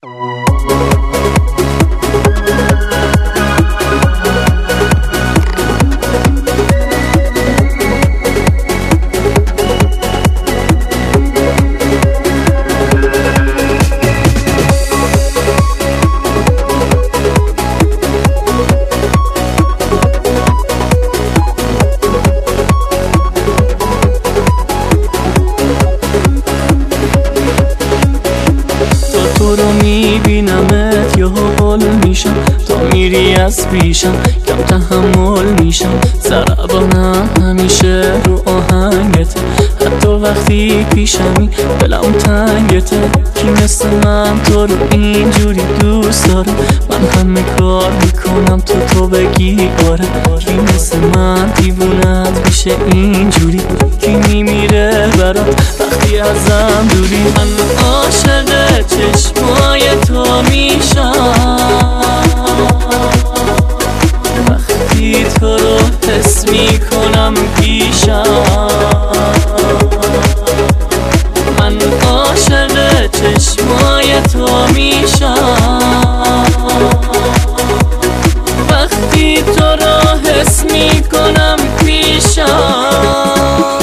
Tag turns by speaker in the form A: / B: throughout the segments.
A: تو رو میبینمت یه حال میشم، تا میری از پیشم کم تحمل میشم. ضربانم همیشه رو آهنگته، حتی وقتی پیشمی دلم تنگته. کی مثل من تو رو اینجوری دوست داره؟ من همه کار میکنم تو بگی آره. کی مثل من دیوونت میشه اینجوری؟ کی میمیره برات وقتی ازم دوری؟ من عاشق چشمای تو میشم وقتی تو رو حس میکنم پیشم. من عاشق چشمای تو میشم وقتی تو رو حس میکنم پیشم.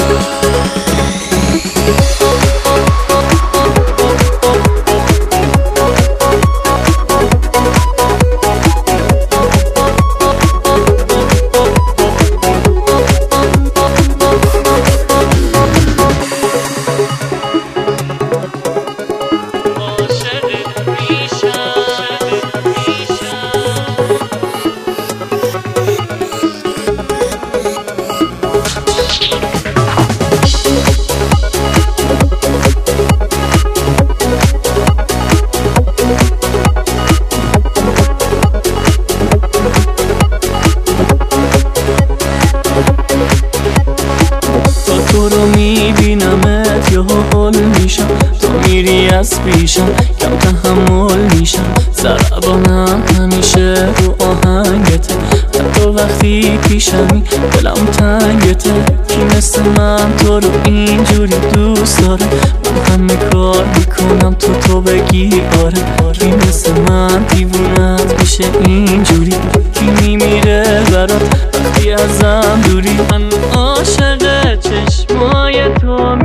A: تو رو میبینمت یه حال میشم، تو میری از پیشم کم تحمل میشم. ضربانم همیشه رو آهنگته، حتی وقتی پیشمی دلم تنگته. کی مثل من تو رو اینجوری دوست داره؟ من همه کار میکنم تو بگی آره. کی مثل من دیوونت میشه اینجوری؟ کی میمیره برات وقتی ازم دوری؟ من عاشق چشمای تو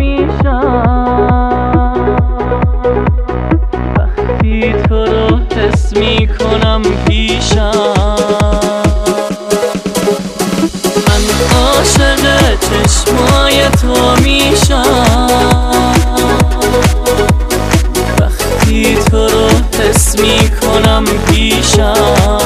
A: میشم وقتی تو رو حس میکنم پیشم. من عاشق چشمای تو میشم وقتی تو رو حس میکنم پیشم.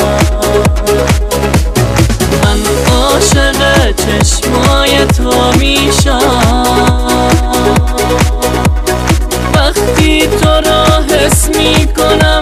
A: من عاشق چشمای تو میشم وقتی تو رو حس میکنم